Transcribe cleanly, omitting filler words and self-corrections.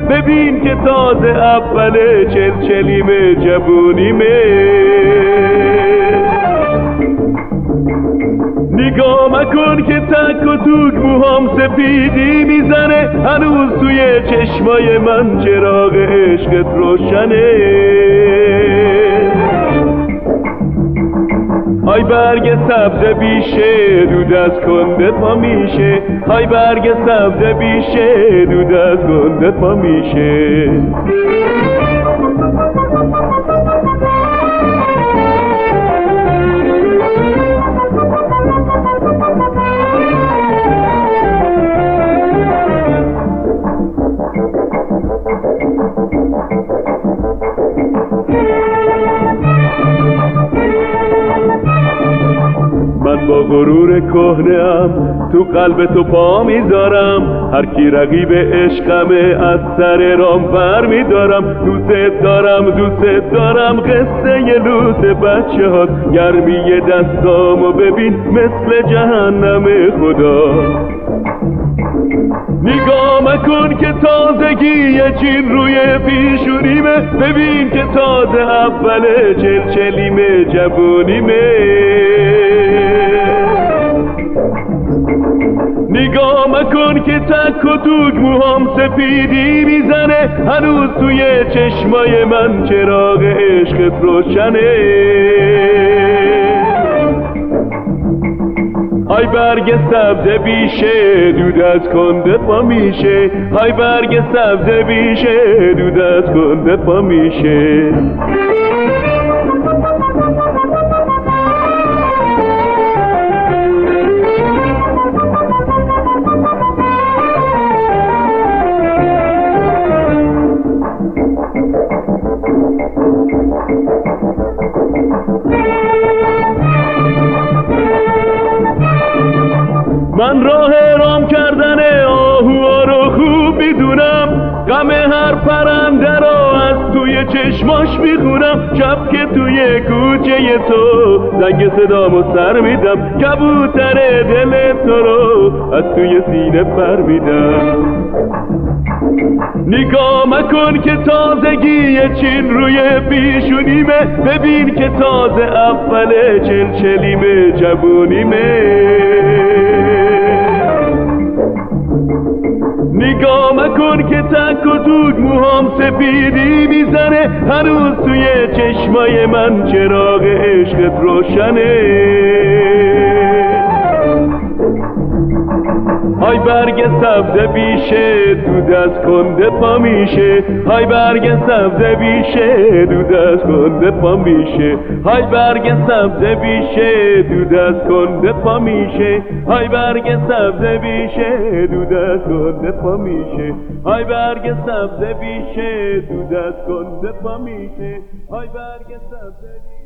ببین که تازه اول چلچلیم جوونیمه. نگاه مکن که تک و توک موهام سپیدی میزنه، هنوز توی چشمای من چراغ عشقت روشنه. های برگ سبز بیشه دود از کنده پا میشه، های برگ سبز بیشه دود از کنده پا میشه. من با غرور کهنه‌ام تو قلب تو پا میذارم، هر کی رقیب عشقمه از سر رام بر میدارم. دوست دارم قصه ی لوت بچه هاست، گرمی دستامو ببین مثل جهنم خدا. نگاه مکن که تازگی چین روی پیشونیمه، ببین که تازه اول چلچلیم جوونیمه. نگاه مکن که تک و توک موهام سپیدی میزنه، هنوز توی چشمای من چراغ عشقت روشنه. های برگ سبز بیشه دود از کنده پا میشه، های برگ سبز بیشه دود از کنده پا میشه. من راه رام کردن آهوها رو خوب میدونم، غم هر پرنده رو از توی چشماش میخونم. شب که توی کوچه تو زنگ صدامو سر میدم، کبوتر دل تو رو از توی سینه پر میدم. نگاه مکن که تازگی چین روی پیشونیمه، ببین که تازه اول چلچلیم جوونیمه. نگاه مکن که تک و توک موهام سپیدی میزنه، هنوز توی چشمای من چراغ عشقت روشنه. های برگ سبز بیشه دود از کنده پا میشه، های برگ سبز بیشه دود از کنده پا میشه، های برگ سبز بیشه دود از کنده پا میشه، های برگ سبز بیشه دود از کنده پا میشه، های برگ سبز بیشه دود از کنده پا میشه، های برگ سبز